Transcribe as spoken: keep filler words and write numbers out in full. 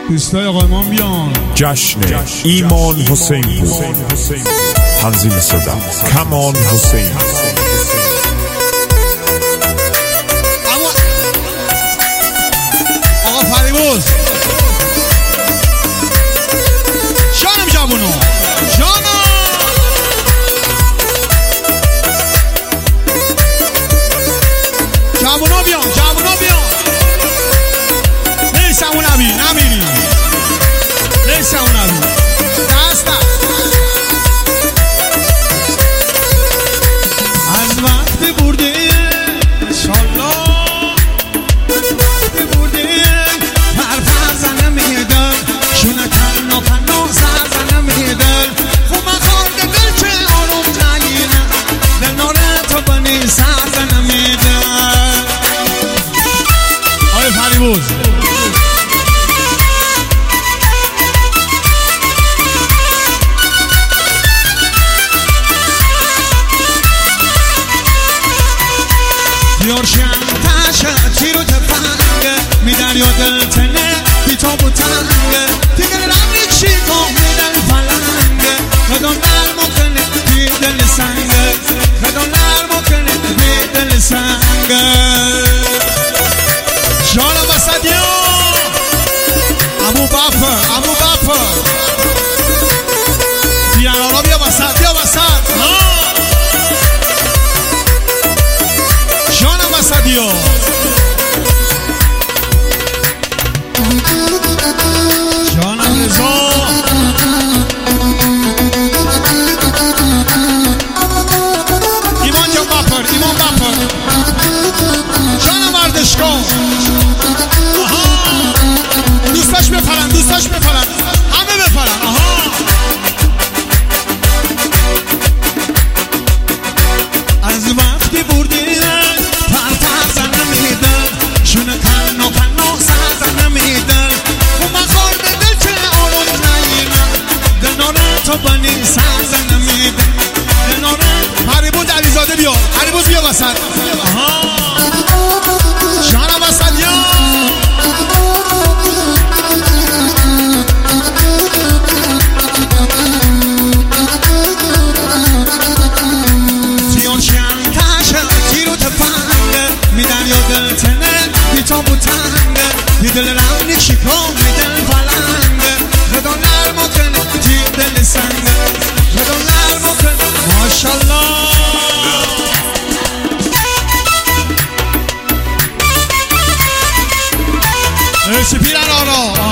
دوستای آقای امام بیان. جشن ایمان حسین بود. تنظیم صدا کمال حسین. آقا فریبرز جانم جوانو جانم جوانو بیان جوانو بیان. نیست همون نبی نمیری نیست همون نبی دست دست از وقت برده انشالله از وقت برده هر فرزنه میدن شونه کنو کنو سرزنه میدن خوب خورده دل که آروم نگیره دل ناره تو بنی سرزنه میدن. آقای فریبرز یارشن تشه چی رو تفنگه میدن یا دل تنه بی تا بوتنگه دیگر رمی چی کن میدن فلنگه خدا نرمو کنه بی دل سنگه خدا نرمو کنه بی دل سنگه. جانم وسطیا امو بافر امو بافر بیان آرا بیا وسط بیا وسط Sadio Jana Reza Iman Can Bapar Iman Bapar Jana Vardışko Aha دوستاش بپرن دوستاش بپرن همه بپرن. aha از وقتی بردی شونه کنو کنو سرزنه میدن خوب خورده دل که آروم نگیره دل ناره تو بنی سرزنه میدن دل ناره. فریبرز علیزاده بیا فریبرز بیا وسط. آها جانم وسط یا زیان شن تشه چی رو تفنگه میدن یا دل تنه تا بوتنگه یه دل رونی شکام میدن فلنگه خدا نرمو کنه جی دل سنگه خدا نرمو کنه ماشالله. سپیرن آرا